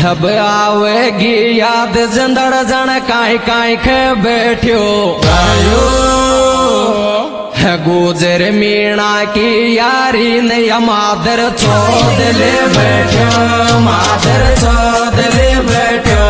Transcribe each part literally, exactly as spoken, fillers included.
अब आवेगी याद जिंदड़ जन काई काई खे बैठ्यो गुजर मीणा की यारी ने मादर चौद ले बैठ्यो मादर चौद ले बैठ्यो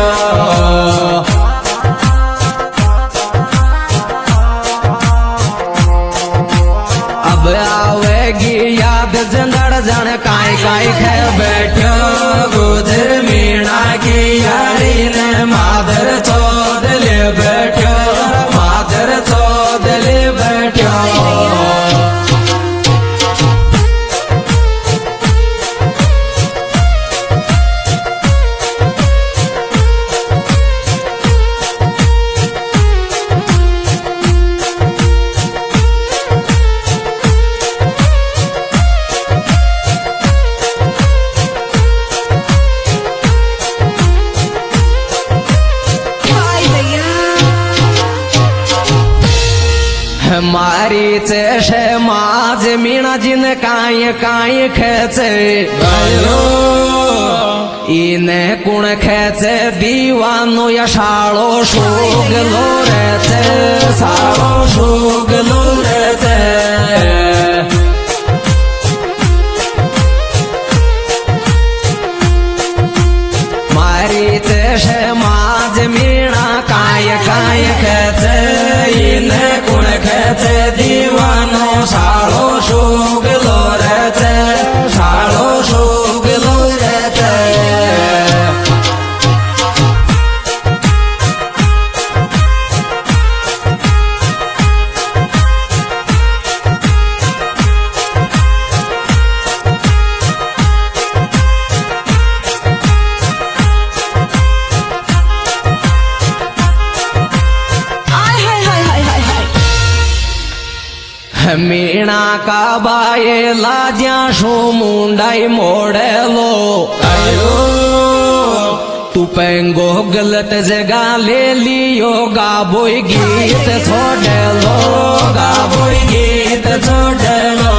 अब आवेगी याद जिंदड़ जन काई काई खे बैठ्यो गुजर मीणा की यारी ने मादर चौद ले बैठ्यो मादर चौद ले बैठ्यो मारी चेशे माज मीणा जिन काई काई खेचे इने कुण खेचे दीवानो या शाळो शोगलो रेचे साळो शोगलो रेचे मारी चेशे माज मीणा काय काय खेचे इने कुण खेचे दीवानो शाळो शोगलो रेचे शाळो शोगलो रेचे मीणा का बाये लाज्या शो मुंडाई मोड़ेलो आयो तू पेंगो गलत जगह ले लियो गाबोई गीत छोड़ेलो गाबोई गीत छोड़ेलो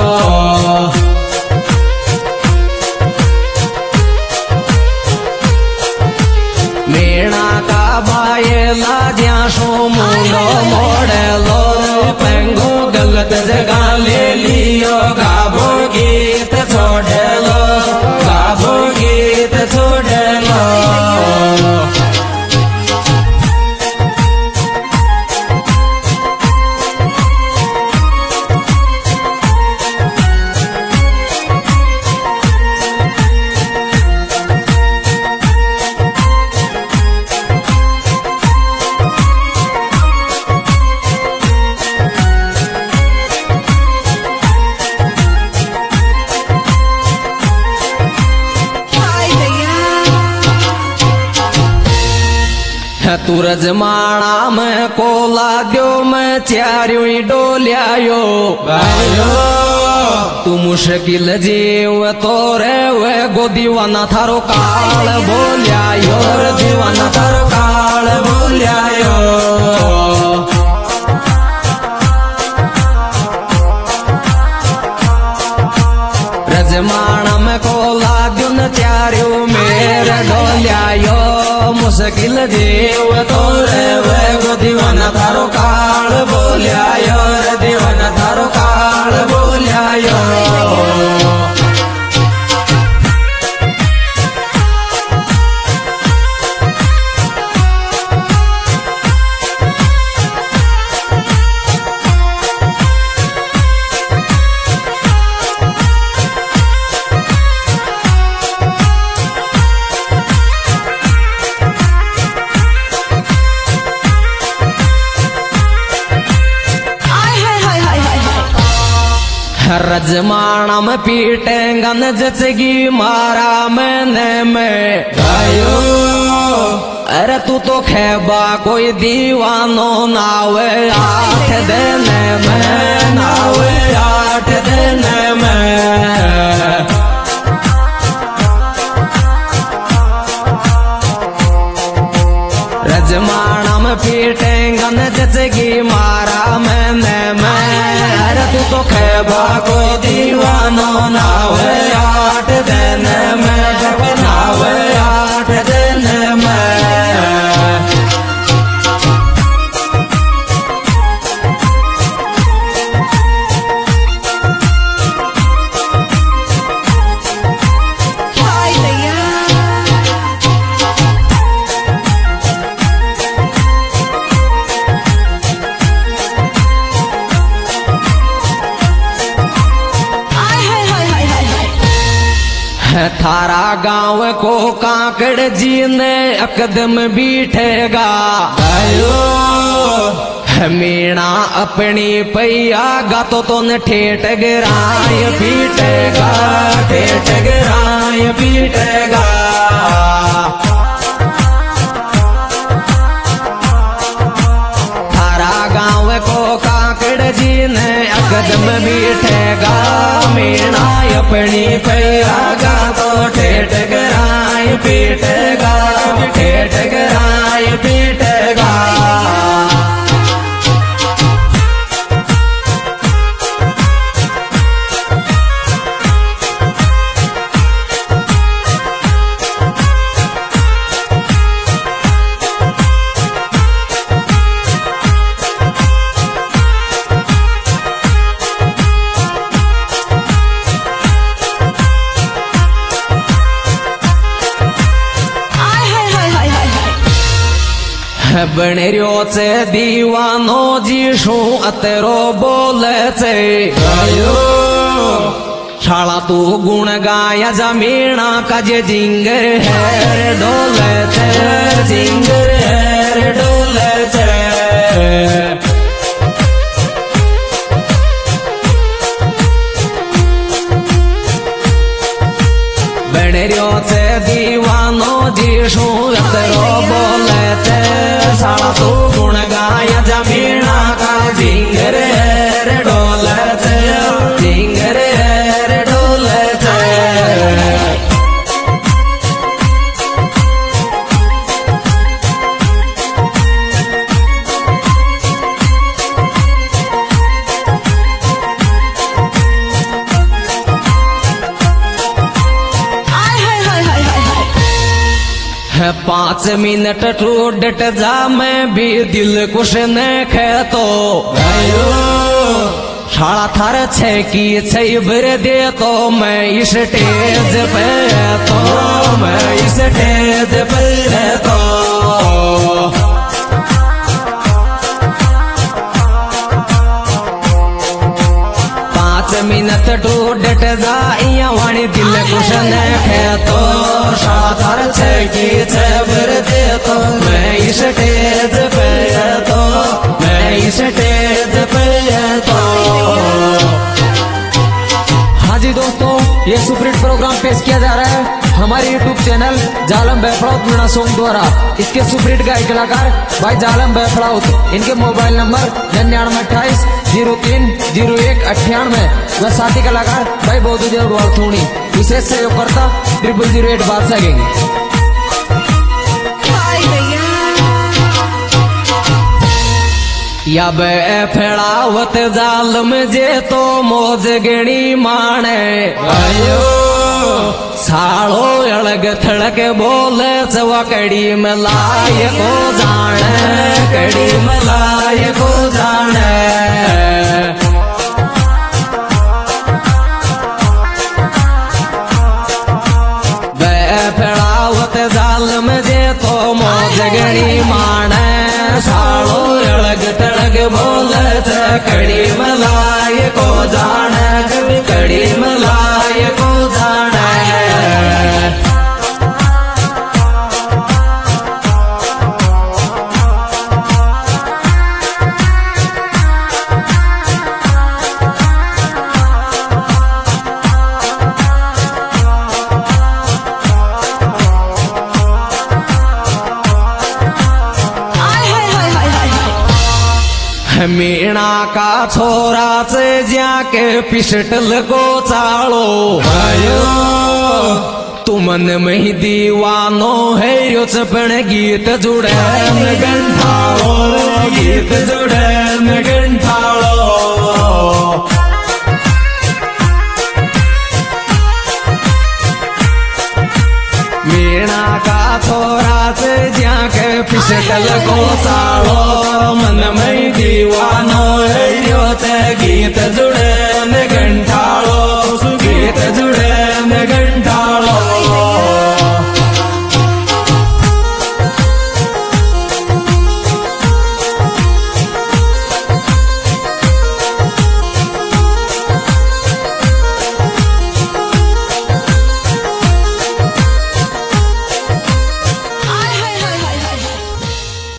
मीणा का बाये लाज्या शो मुंडो मोड़ेलो पेंगो गलत जगह ले लियो गाबो गीत छोड़ेलो गाबो गीत छोड़ेलो तुरज माणा में कोला द्यो में चार्यों डोलियायो भाइयो तू मुश्किल जीव तोरे वे गो दीवाना थारो काल बोलियायो दीवाना थारो काल बोलियायो रजमाना में कोला द्यो न चार्यों मेरे डोलियायो मुश्किल जीव तोरे वे गो दीवाना थारो काल बोलियायो रे दीवाना थारो काल बोलियायो रजमाना में पीटेंगन जचगी मारा मैंने में भाइयो अरे तू तो खेबा कोई दीवानो नावे आठ देने में नावे आठ देने में रजमाना में पीटेंगन जचगी मारा मैंने में अरे तू तो खेबा कोई दीवानो नावे आठ देने में नावे आठ थारा गांव को काकड़ जी ने अकदम बीठेगा आयो मीणा अपनी पैया गातो तो न ठेठ गिराय पीटेगा ठेठ गिराय पीटेगा थारा गांव को काकड़ जी ने अकदम बीठेगा मीणा अपनी पैया गातो ठेठ गिराय पीटेगा ठेठ गिराय पीटेगा बनेरो से दीवानो जी शू अतेरो बोले से आयो शाला तू गुण गाया जमीना का जे जिंगर है डोले से जिंगर है डोले से बनेरो से दीवानो जी शू अतेरो बोले से साला तू गुण गाया जमीना का जिंगर रे डोलत जिंगर रे डोलत पांच मिनट टूट जा मैं भी दिल कुछ न खे तो आयो शाला थार छे की छे भर दे तो मैं इस स्टेज पे तो मैं इस स्टेज पे तो पांच मिनट टूट जा इया वाणी दिल कुछ न खे तो शाला थार छे की छे भर दे तो मैं इस स्टेज पे तो मैं इस स्टेज पे तो हाँ जी दोस्तों, ये सुपरहिट प्रोग्राम पेश किया जा रहा है हमारे यूट्यूब चैनल जालम बेफड़ाउत मीणा सॉन्ग द्वारा। इसके सुपरहिट गायक कलाकार भाई जालम बेफड़ाउत, इनके मोबाइल नंबर निन्यानवे अट्ठाईस जीरो तीन जीरो एक अट्ठानवे व साथी कलाकार भाई बौद्धदेव वार्थूणी। विशेष सहयोगकर्ता triple zero eight Badshah gang. या बे फेड़ावत जालम जे तो मौज गणी माने आयो साड़ो अलग थड़क बोले चवा कड़ी मलाय को जाने कड़ी मलाय को जाने बे फेड़ावत जालम जे तो मौज गणी माने साड़ो अलग तड़क बोले कड़ी मलाई को जाने कभी कड़ी मलाई को जाने मीणा का छोरा से जाके पिस्टल को चालो आयो तुमन में दीवानो है यो चपण गीत जुड़े में गंठालो गीत जुड़े में गंठालो मीणा का छोरा से जाके पिस्टल को चालो मन में दीवानो है यो ते गीत जुड़े